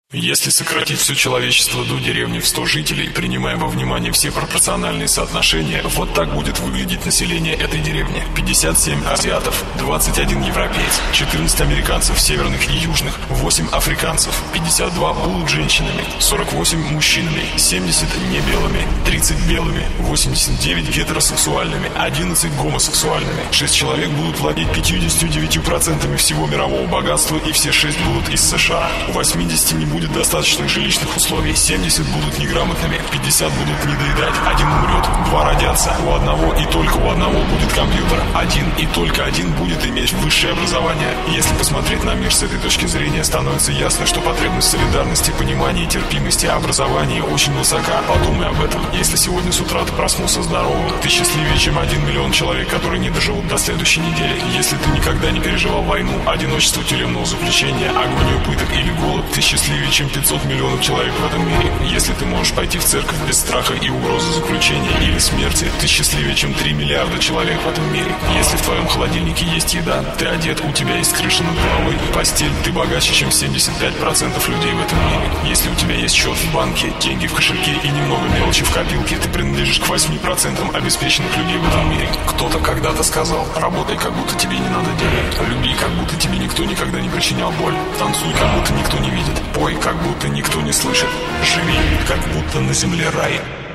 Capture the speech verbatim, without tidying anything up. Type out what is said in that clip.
Если сократить все человечество до деревни в сто жителей, принимая во внимание все пропорциональные соотношения, вот так будет выглядеть население этой деревни. пятьдесят семь азиатов, двадцать один европеец, четырнадцать американцев северных и южных, восемь африканцев, пятьдесят два будут женщинами, сорок восемь мужчинами, семьдесят небелыми, тридцать белыми, восемьдесят девять гетеросексуальными, одиннадцать гомосексуальными. шесть человек будут владеть пятьюдесятью девятью процентами всего мирового богатства, и все шесть будут из США. У восьмидесяти не будет достаточных жилищных условий, семьдесят будут неграмотными, пятьдесят будут недоедать, один умрет, два родятся, у одного и только у одного будет компьютер, один и только один будет иметь высшее образование. Если посмотреть на мир с этой точки зрения, становится ясно, что потребность солидарности, понимания и терпимости образования очень высока. Подумай об этом. Если сегодня с утра ты проснулся здоровым, ты счастливее, чем один миллион человек, которые не доживут до следующей недели. Если ты никогда не переживал войну, одиночество тюремного заключения, агонию пыток или голод, ты счастливее, чем пятьсот миллионов человек в этом мире. Если ты можешь пойти в церковь без страха и угрозы заключения или смерти, ты счастливее, чем три миллиарда человек в этом мире. Если в твоем холодильнике есть еда, ты одет, у тебя есть крыша над головой, постель, ты богаче, чем семьдесят пять процентов людей в этом мире. Если у тебя есть счет в банке, деньги в кошельке и немного мелочи в копилке, ты принадлежишь к восьми процентам обеспеченных людей в этом мире. Кто-то когда-то сказал: работай, как будто тебе не надо денег, люби, как будто тебе никто никогда не причинял боль, танцуй, как будто никто не видит, пой, как будто никто не слышит, живи, как будто на земле рай.